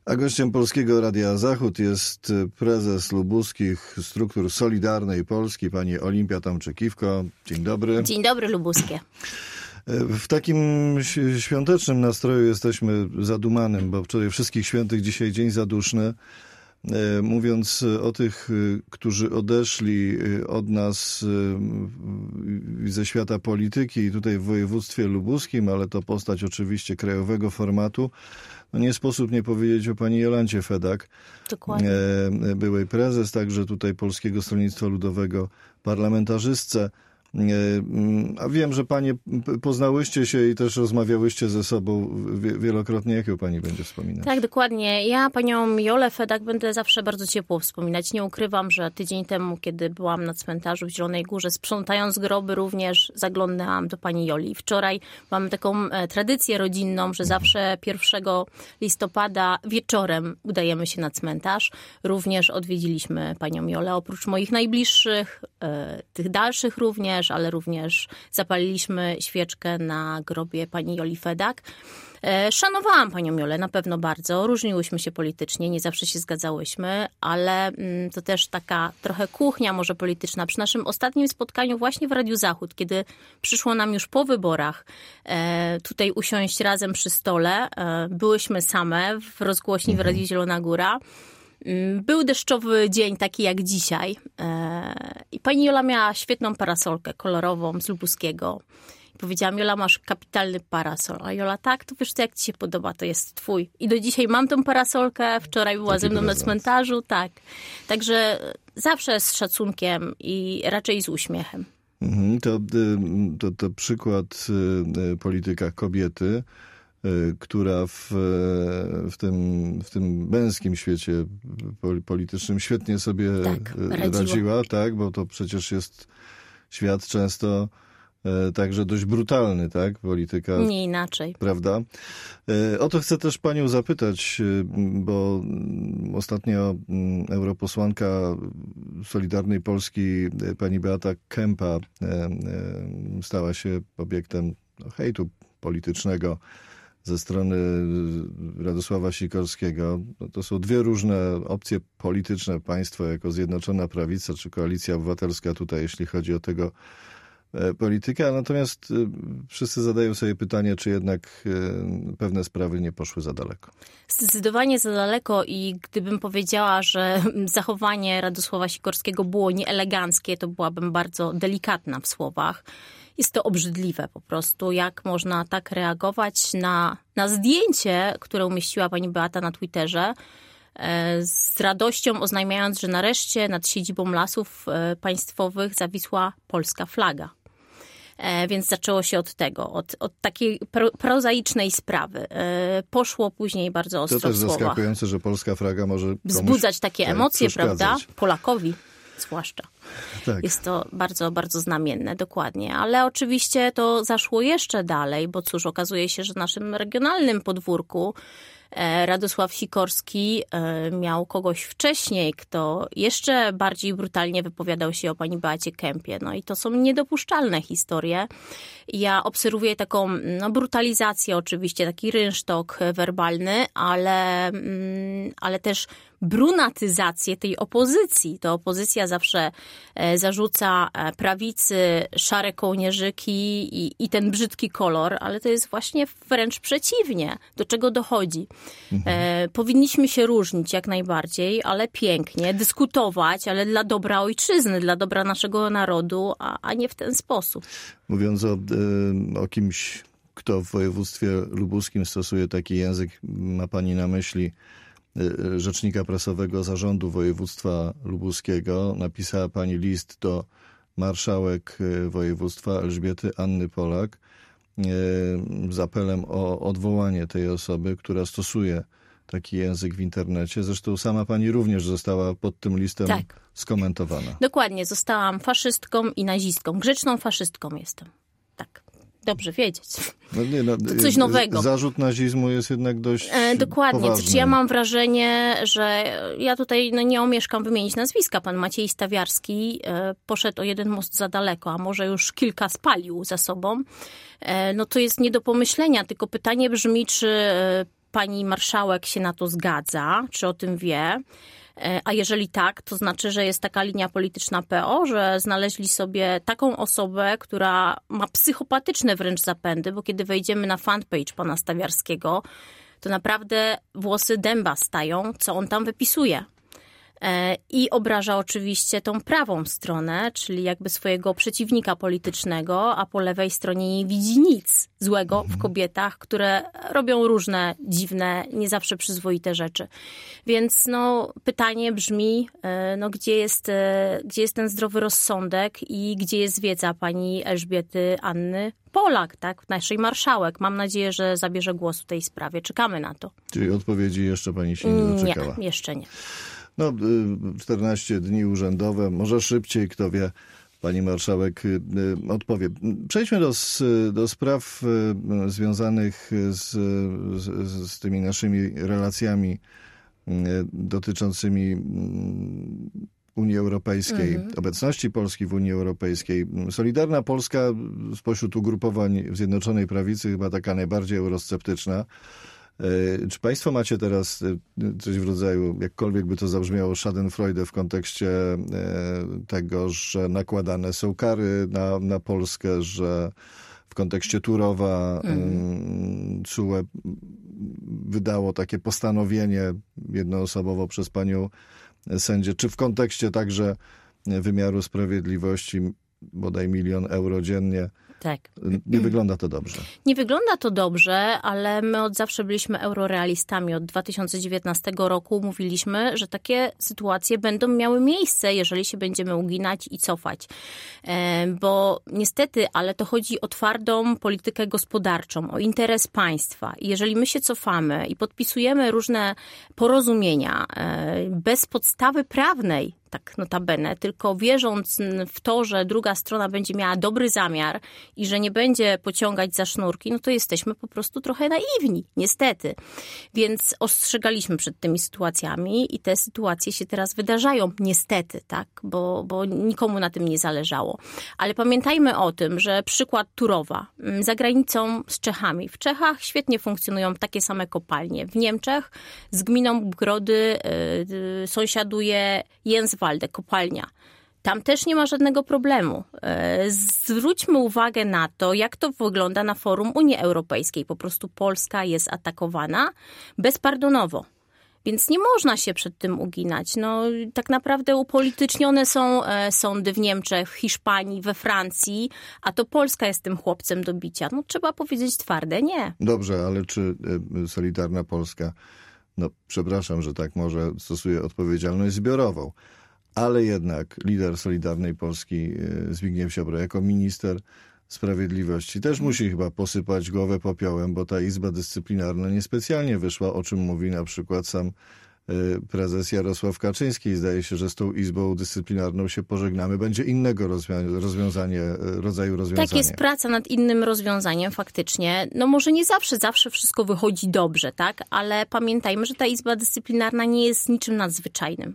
A gościem Polskiego Radia Zachód jest prezes lubuskich struktur Solidarnej Polski, pani Olimpia Tomczyk-Iwko. Dzień dobry. Dzień dobry, lubuskie. W takim świątecznym nastroju jesteśmy zadumanym, bo wczoraj Wszystkich Świętych, dzisiaj dzień zaduszny. Mówiąc o tych, którzy odeszli od nas ze świata polityki i tutaj w województwie lubuskim, ale to postać oczywiście krajowego formatu, no nie sposób nie powiedzieć o pani Jolancie Fedak. Dokładnie. Byłej prezes, także tutaj Polskiego Stronnictwa Ludowego, parlamentarzystce. A wiem, że panie poznałyście się i też rozmawiałyście ze sobą wielokrotnie. Jak ją pani będzie wspominać? Tak, dokładnie. Ja panią Jolę Fedak będę zawsze bardzo ciepło wspominać. Nie ukrywam, że tydzień temu, kiedy byłam na cmentarzu w Zielonej Górze, sprzątając groby, również zaglądałam do pani Joli. Wczoraj mamy taką tradycję rodzinną, że zawsze 1 listopada wieczorem udajemy się na cmentarz. Również odwiedziliśmy panią Jolę. Oprócz moich najbliższych, tych dalszych również, ale również zapaliliśmy świeczkę na grobie pani Joli Fedak. Szanowałam panią Jolę na pewno bardzo, różniłyśmy się politycznie, nie zawsze się zgadzałyśmy, ale to też taka trochę kuchnia może polityczna. Przy naszym ostatnim spotkaniu właśnie w Radiu Zachód, kiedy przyszło nam już po wyborach tutaj usiąść razem przy stole, byłyśmy same w rozgłośni w Radiu Zielona Góra. Był deszczowy dzień, taki jak dzisiaj. I pani Jola miała świetną parasolkę kolorową z lubuskiego. I powiedziałam: Jola, masz kapitalny parasol. A Jola: tak, to wiesz co, jak ci się podoba, to jest twój. I do dzisiaj mam tą parasolkę. Wczoraj była ze mną na cmentarzu. Tak. Także zawsze z szacunkiem i raczej z uśmiechem. To przykład polityka kobiety, która w tym męskim świecie politycznym świetnie sobie radziła, tak, bo to przecież jest świat często także dość brutalny, tak, polityka. Nie inaczej. Prawda? O to chcę też panią zapytać, bo ostatnio europosłanka Solidarnej Polski, pani Beata Kempa, stała się obiektem hejtu politycznego ze strony Radosława Sikorskiego. To są dwie różne opcje polityczne. Państwo jako Zjednoczona Prawica czy Koalicja Obywatelska tutaj, jeśli chodzi o tego polityka. Natomiast wszyscy zadają sobie pytanie, czy jednak pewne sprawy nie poszły za daleko. Zdecydowanie za daleko i gdybym powiedziała, że zachowanie Radosława Sikorskiego było nieeleganckie, to byłabym bardzo delikatna w słowach. Jest to obrzydliwe po prostu, jak można tak reagować na zdjęcie, które umieściła pani Beata na Twitterze, z radością oznajmiając, że nareszcie nad siedzibą Lasów Państwowych zawisła polska flaga. Więc zaczęło się od tego, od takiej prozaicznej sprawy. Poszło później bardzo ostro w słowach. To też zaskakujące, że polska flaga może wzbudzać takie emocje, prawda? Polakowi zwłaszcza. Tak. Jest to bardzo, bardzo znamienne, dokładnie. Ale oczywiście to zaszło jeszcze dalej, bo cóż, okazuje się, że w naszym regionalnym podwórku Radosław Sikorski miał kogoś wcześniej, kto jeszcze bardziej brutalnie wypowiadał się o pani Beacie Kempie. No i to są niedopuszczalne historie. Ja obserwuję taką brutalizację oczywiście, taki rynsztok werbalny, ale też brunatyzację tej opozycji. To opozycja zawsze zarzuca prawicy szare kołnierzyki i ten brzydki kolor, ale to jest właśnie wręcz przeciwnie. Do czego dochodzi? Powinniśmy się różnić jak najbardziej, ale pięknie, dyskutować, ale dla dobra ojczyzny, dla dobra naszego narodu, a nie w ten sposób. Mówiąc o kimś, kto w województwie lubuskim stosuje taki język, ma pani na myśli rzecznika prasowego Zarządu Województwa Lubuskiego. Napisała pani list do marszałek województwa Elżbiety Anny Polak z apelem o odwołanie tej osoby, która stosuje taki język w internecie. Zresztą sama pani również została pod tym listem skomentowana. Dokładnie. Zostałam faszystką i nazistką. Grzeczną faszystką jestem. Tak. Dobrze wiedzieć. To coś nowego. Zarzut nazizmu jest jednak dość dokładnie. poważny. Znaczy, ja mam wrażenie, że ja tutaj nie omieszkam wymienić nazwiska. Pan Maciej Stawiarski poszedł o jeden most za daleko, a może już kilka spalił za sobą. No to jest nie do pomyślenia, tylko pytanie brzmi, czy pani marszałek się na to zgadza, czy o tym wie. A jeżeli tak, to znaczy, że jest taka linia polityczna PO, że znaleźli sobie taką osobę, która ma psychopatyczne wręcz zapędy, bo kiedy wejdziemy na fanpage pana Stawiarskiego, to naprawdę włosy dęba stają, co on tam wypisuje. I obraża oczywiście tą prawą stronę, czyli jakby swojego przeciwnika politycznego, a po lewej stronie nie widzi nic złego w kobietach, które robią różne dziwne, nie zawsze przyzwoite rzeczy. Więc pytanie brzmi, gdzie jest ten zdrowy rozsądek i gdzie jest wiedza pani Elżbiety Anny Polak, tak, naszej marszałek. Mam nadzieję, że zabierze głos w tej sprawie. Czekamy na to. Czyli odpowiedzi jeszcze pani się nie doczekała? Nie, jeszcze nie. 14 dni urzędowe, może szybciej, kto wie, pani marszałek odpowie. Przejdźmy do spraw związanych z tymi naszymi relacjami dotyczącymi Unii Europejskiej, obecności Polski w Unii Europejskiej. Solidarna Polska spośród ugrupowań w Zjednoczonej Prawicy chyba taka najbardziej eurosceptyczna. Czy państwo macie teraz coś w rodzaju, jakkolwiek by to zabrzmiało, schadenfreude w kontekście tego, że nakładane są kary na Polskę, że w kontekście Turowa TSUE wydało takie postanowienie jednoosobowo przez panią sędzię, czy w kontekście także wymiaru sprawiedliwości, bodaj 1 000 000 euro dziennie? Tak. Nie wygląda to dobrze. Nie wygląda to dobrze, ale my od zawsze byliśmy eurorealistami. Od 2019 roku mówiliśmy, że takie sytuacje będą miały miejsce, jeżeli się będziemy uginać i cofać. Bo niestety, ale to chodzi o twardą politykę gospodarczą, o interes państwa. I jeżeli my się cofamy i podpisujemy różne porozumienia bez podstawy prawnej, tak notabene, tylko wierząc w to, że druga strona będzie miała dobry zamiar i że nie będzie pociągać za sznurki, to jesteśmy po prostu trochę naiwni, niestety. Więc ostrzegaliśmy przed tymi sytuacjami i te sytuacje się teraz wydarzają, niestety, tak, bo nikomu na tym nie zależało. Ale pamiętajmy o tym, że przykład Turowa za granicą z Czechami. W Czechach świetnie funkcjonują takie same kopalnie. W Niemczech z gminą Brody sąsiaduje Jenswalde, kopalnia. Tam też nie ma żadnego problemu. Zwróćmy uwagę na to, jak to wygląda na forum Unii Europejskiej. Po prostu Polska jest atakowana bezpardonowo. Więc nie można się przed tym uginać. Tak naprawdę upolitycznione są sądy w Niemczech, w Hiszpanii, we Francji, a to Polska jest tym chłopcem do bicia. Trzeba powiedzieć twarde nie. Dobrze, ale czy Solidarna Polska, przepraszam, że tak może stosuje odpowiedzialność zbiorową, ale jednak lider Solidarnej Polski Zbigniew Ziobro jako minister sprawiedliwości też musi chyba posypać głowę popiołem, bo ta Izba Dyscyplinarna niespecjalnie wyszła, o czym mówi na przykład sam prezes Jarosław Kaczyński. Zdaje się, że z tą Izbą Dyscyplinarną się pożegnamy. Będzie innego rodzaju rozwiązanie. Tak, jest praca nad innym rozwiązaniem faktycznie. Może nie zawsze wszystko wychodzi dobrze, tak? Ale pamiętajmy, że ta Izba Dyscyplinarna nie jest niczym nadzwyczajnym.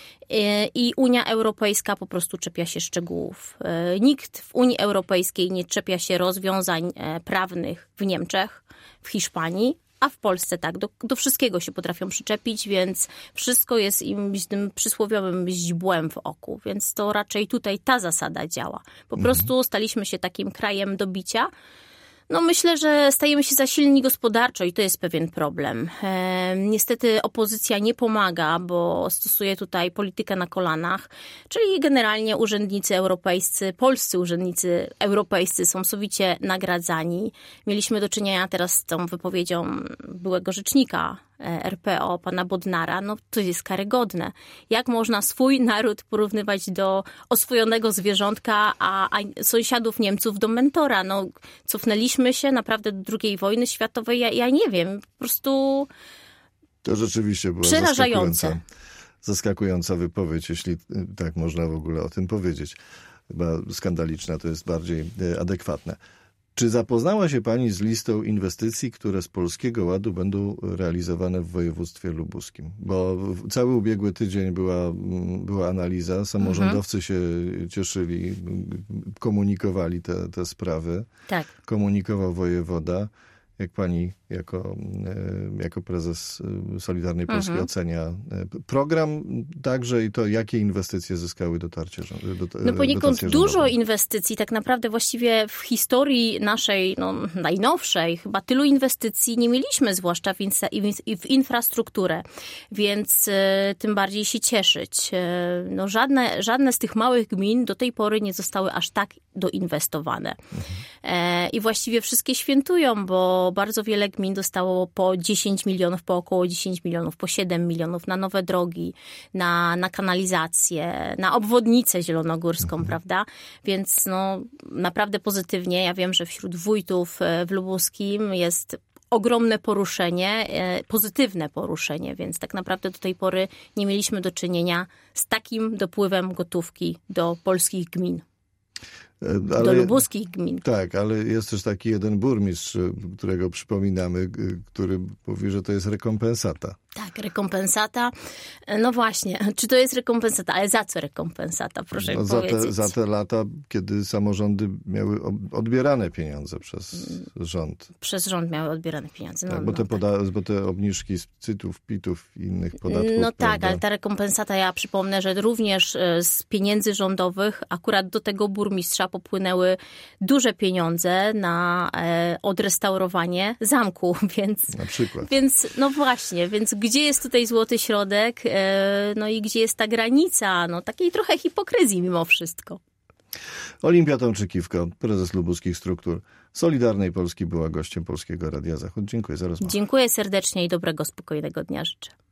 I Unia Europejska po prostu czepia się szczegółów. Nikt w Unii Europejskiej nie czepia się rozwiązań prawnych w Niemczech, w Hiszpanii, a w Polsce tak. Do wszystkiego się potrafią przyczepić, więc wszystko jest im tym przysłowiowym źdźbłem w oku. Więc to raczej tutaj ta zasada działa. Po prostu staliśmy się takim krajem do bicia. Myślę, że stajemy się za silni gospodarczo i to jest pewien problem. Niestety opozycja nie pomaga, bo stosuje tutaj politykę na kolanach, czyli generalnie urzędnicy europejscy, polscy urzędnicy europejscy są sowicie nagradzani. Mieliśmy do czynienia teraz z tą wypowiedzią byłego rzecznika RPO, pana Bodnara. To jest karygodne. Jak można swój naród porównywać do oswojonego zwierzątka, a sąsiadów Niemców do mentora? Cofnęliśmy się naprawdę do II wojny światowej. Ja nie wiem. Po prostu to rzeczywiście była przerażające. Zaskakująca wypowiedź, jeśli tak można w ogóle o tym powiedzieć. Chyba skandaliczna, to jest bardziej adekwatne. Czy zapoznała się pani z listą inwestycji, które z Polskiego Ładu będą realizowane w województwie lubuskim? Bo cały ubiegły tydzień była analiza, samorządowcy się cieszyli, komunikowali te sprawy. Tak. Komunikował wojewoda. jak pani jako prezes Solidarnej Polski ocenia program także i to, jakie inwestycje zyskały dotarcie rządu? No poniekąd dużo inwestycji, tak naprawdę właściwie w historii naszej, najnowszej, chyba tylu inwestycji nie mieliśmy, zwłaszcza w infrastrukturę, więc tym bardziej się cieszyć. No żadne z tych małych gmin do tej pory nie zostały aż tak doinwestowane. I właściwie wszystkie świętują, bo bardzo wiele gmin dostało po 10 milionów, po około 10 milionów, po 7 milionów na nowe drogi, na kanalizację, na obwodnicę zielonogórską, prawda? Więc naprawdę pozytywnie. Ja wiem, że wśród wójtów w Lubuskim jest ogromne poruszenie, pozytywne poruszenie, więc tak naprawdę do tej pory nie mieliśmy do czynienia z takim dopływem gotówki do polskich gmin. Do lubuskich gmin. Tak, ale jest też taki jeden burmistrz, którego przypominamy, który mówi, że to jest rekompensata. Tak, rekompensata. No właśnie, czy to jest rekompensata? Ale za co rekompensata? Proszę mi powiedzieć. Za te lata, kiedy samorządy miały odbierane pieniądze przez rząd. Przez rząd miały odbierane pieniądze. Tak, bo te obniżki z CIT-ów, PIT-ów i innych podatków. No tak, ale ta rekompensata, ja przypomnę, że również z pieniędzy rządowych akurat do tego burmistrza popłynęły duże pieniądze na odrestaurowanie zamku, więc... Na przykład. Więc, no właśnie, więc gdzie jest tutaj złoty środek, no i gdzie jest ta granica, takiej trochę hipokryzji mimo wszystko. Olimpia Tomczykiwko, prezes Lubuskich Struktur Solidarnej Polski, była gościem Polskiego Radia Zachód. Dziękuję za rozmowę. Dziękuję serdecznie i dobrego, spokojnego dnia życzę.